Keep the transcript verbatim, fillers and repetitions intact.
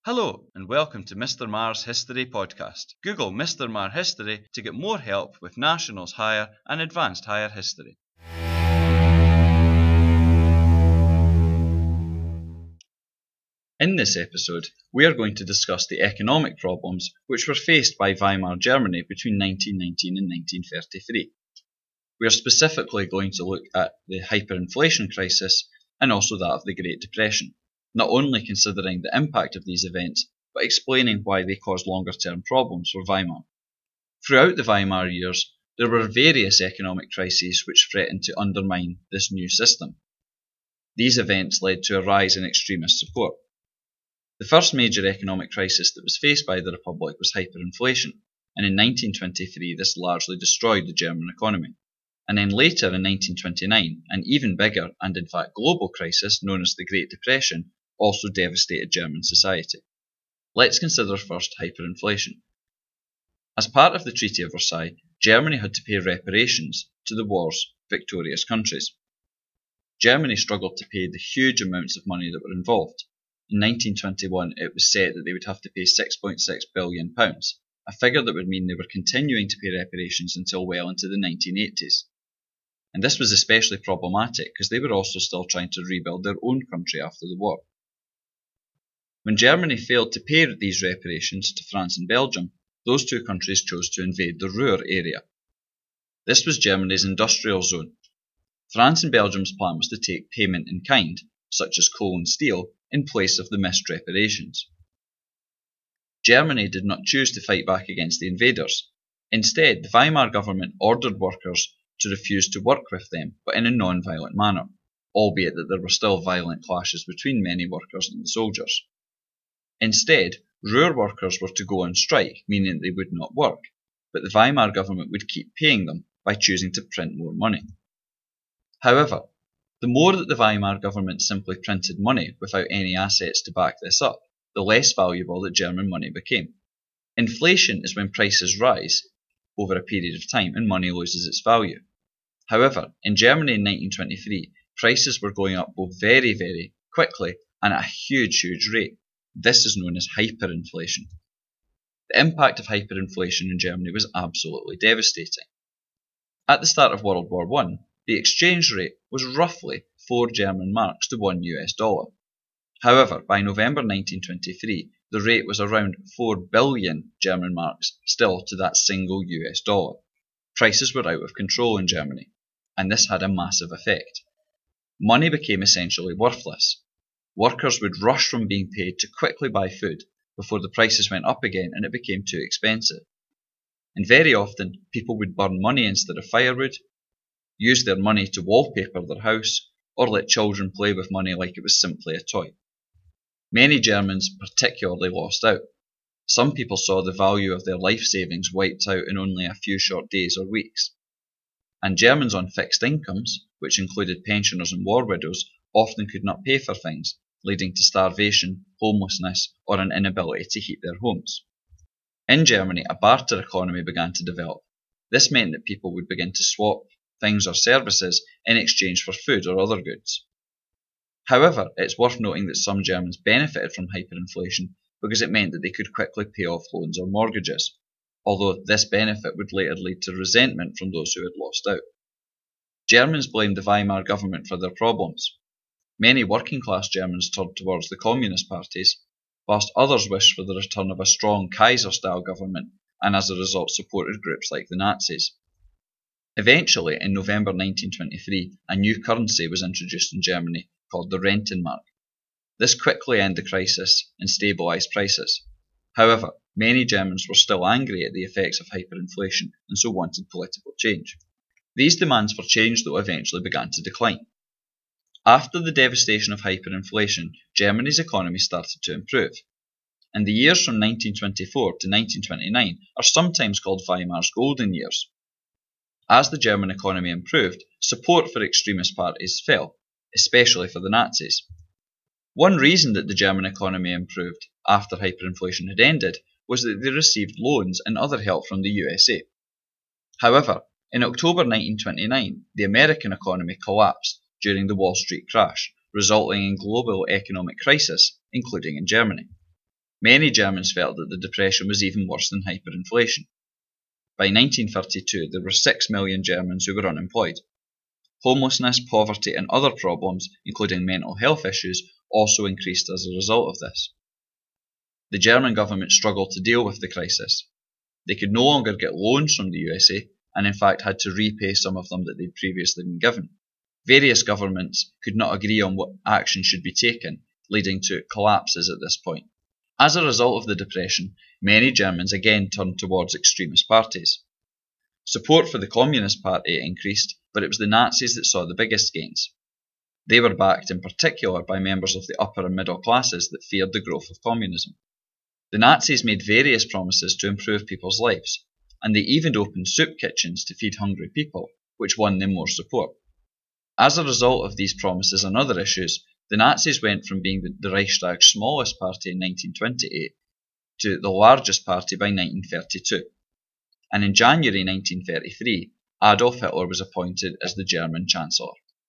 Hello and welcome to Mister Marr's History Podcast. Google Mister Marr History to get more help with Nationals Higher and Advanced Higher History. In this episode, we are going to discuss the economic problems which were faced by Weimar Germany between nineteen nineteen and nineteen thirty-three. We are specifically going to look at the hyperinflation crisis and also that of the Great Depression, not only considering the impact of these events, but explaining why they caused longer-term problems for Weimar. Throughout the Weimar years, there were various economic crises which threatened to undermine this new system. These events led to a rise in extremist support. The first major economic crisis that was faced by the Republic was hyperinflation, and in nineteen twenty-three this largely destroyed the German economy. And then later in nineteen twenty-nine, an even bigger and in fact global crisis known as the Great Depression also devastated German society. Let's consider first hyperinflation. As part of the Treaty of Versailles, Germany had to pay reparations to the war's victorious countries. Germany struggled to pay the huge amounts of money that were involved. In nineteen twenty-one, it was said that they would have to pay six point six billion pounds, a figure that would mean they were continuing to pay reparations until well into the nineteen eighties. And this was especially problematic because they were also still trying to rebuild their own country after the war. When Germany failed to pay these reparations to France and Belgium, those two countries chose to invade the Ruhr area. This was Germany's industrial zone. France and Belgium's plan was to take payment in kind, such as coal and steel, in place of the missed reparations. Germany did not choose to fight back against the invaders. Instead, the Weimar government ordered workers to refuse to work with them, but in a non-violent manner, albeit that there were still violent clashes between many workers and the soldiers. Instead, Ruhr workers were to go on strike, meaning they would not work, but the Weimar government would keep paying them by choosing to print more money. However, the more that the Weimar government simply printed money without any assets to back this up, the less valuable that German money became. Inflation is when prices rise over a period of time and money loses its value. However, in Germany in nineteen twenty-three, prices were going up both very, very quickly and at a huge, huge rate. This is known as hyperinflation. The impact of hyperinflation in Germany was absolutely devastating. At the start of World War One, the exchange rate was roughly four German marks to one U S dollar. However, by November nineteen twenty-three, the rate was around four billion German marks still to that single U S dollar. Prices were out of control in Germany, and this had a massive effect. Money became essentially worthless. Workers would rush from being paid to quickly buy food before the prices went up again and it became too expensive. And very often, people would burn money instead of firewood, use their money to wallpaper their house, or let children play with money like it was simply a toy. Many Germans particularly lost out. Some people saw the value of their life savings wiped out in only a few short days or weeks. And Germans on fixed incomes, which included pensioners and war widows, often could not pay for things, leading to starvation, homelessness, or an inability to heat their homes. In Germany, a barter economy began to develop. This meant that people would begin to swap things or services in exchange for food or other goods. However, it's worth noting that some Germans benefited from hyperinflation because it meant that they could quickly pay off loans or mortgages, although this benefit would later lead to resentment from those who had lost out. Germans blamed the Weimar government for their problems. Many working-class Germans turned towards the communist parties, whilst others wished for the return of a strong Kaiser-style government and as a result supported groups like the Nazis. Eventually, in November nineteen twenty-three, a new currency was introduced in Germany called the Rentenmark. This quickly ended the crisis and stabilised prices. However, many Germans were still angry at the effects of hyperinflation and so wanted political change. These demands for change, though, eventually began to decline. After the devastation of hyperinflation, Germany's economy started to improve, and the years from nineteen twenty-four to nineteen twenty-nine are sometimes called Weimar's golden years. As the German economy improved, support for extremist parties fell, especially for the Nazis. One reason that the German economy improved after hyperinflation had ended was that they received loans and other help from the U S A. However, in October nineteen twenty-nine, the American economy collapsed during the Wall Street crash, resulting in global economic crisis, including in Germany. Many Germans felt that the depression was even worse than hyperinflation. By nineteen thirty-two, there were six million Germans who were unemployed. Homelessness, poverty, and other problems, including mental health issues, also increased as a result of this. The German government struggled to deal with the crisis. They could no longer get loans from the U S A, and in fact had to repay some of them that they'd previously been given. Various governments could not agree on what action should be taken, leading to collapses at this point. As a result of the depression, many Germans again turned towards extremist parties. Support for the Communist Party increased, but it was the Nazis that saw the biggest gains. They were backed in particular by members of the upper and middle classes that feared the growth of communism. The Nazis made various promises to improve people's lives, and they even opened soup kitchens to feed hungry people, which won them more support. As a result of these promises and other issues, the Nazis went from being the Reichstag's smallest party in nineteen twenty-eight to the largest party by nineteen thirty-two. And in January nineteen thirty-three, Adolf Hitler was appointed as the German Chancellor.